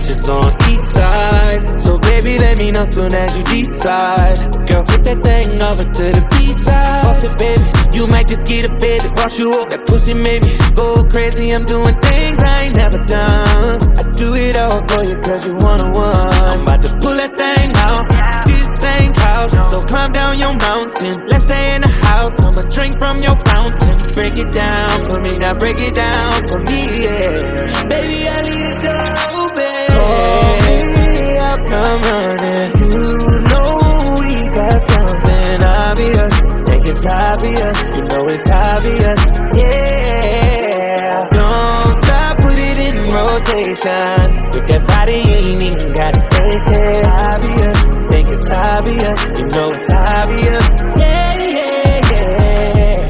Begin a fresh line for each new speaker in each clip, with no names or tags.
bitches on each side. So baby, let me know soon as you decide. Girl, flip that thing over to the B-side. Boss it, baby, you might just get a baby. Wash you up, that pussy made me go crazy. I'm doing things I ain't never done. I do it all for you cause you one-on-one. I'm about to pull that thing out. This ain't couch, so climb down your mountain. Let's stay in the house, I'ma drink from your fountain. Break it down for me, now break it down for me, yeah. Baby, I need a dope, baby. Call me, I'll come running. You know we got something obvious. Think it's obvious, you know it's obvious, yeah. Don't stop, put it in rotation. With that body, you ain't even gotta take it. Obvious, think it's obvious, you know it's obvious, yeah, yeah, yeah.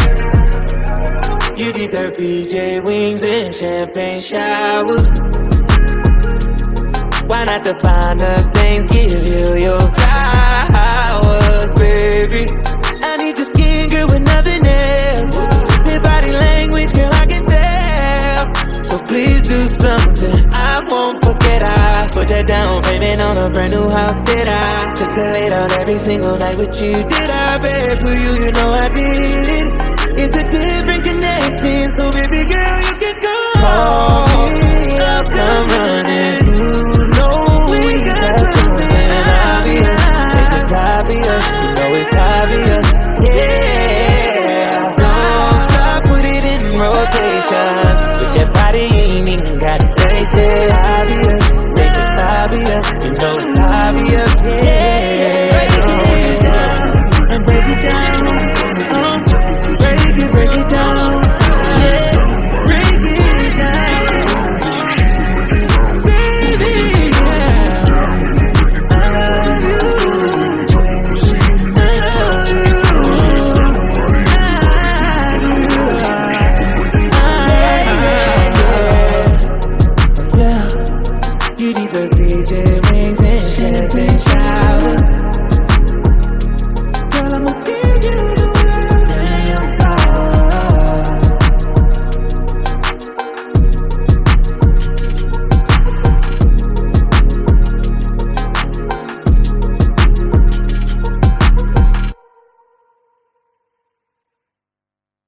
You deserve PJ wings and champagne showers. Why not define the things, give you your flowers, baby? I need your skin, girl, with nothing else. Your body language, girl, I can tell. So please do something I won't forget. I put that down payment on a brand new house, did I? Just to lay down every single night with you, did I? Babe, for you, you know I did it. It's a different connection, so baby girl, you can go. Call me, I'll come running. You know we got something obvious. Think it's obvious, you know it's obvious, yeah. Don't stop, put it in rotation. With that body, you ain't even gotta take it. Obvious, think it's obvious, you know it's obvious, yeah.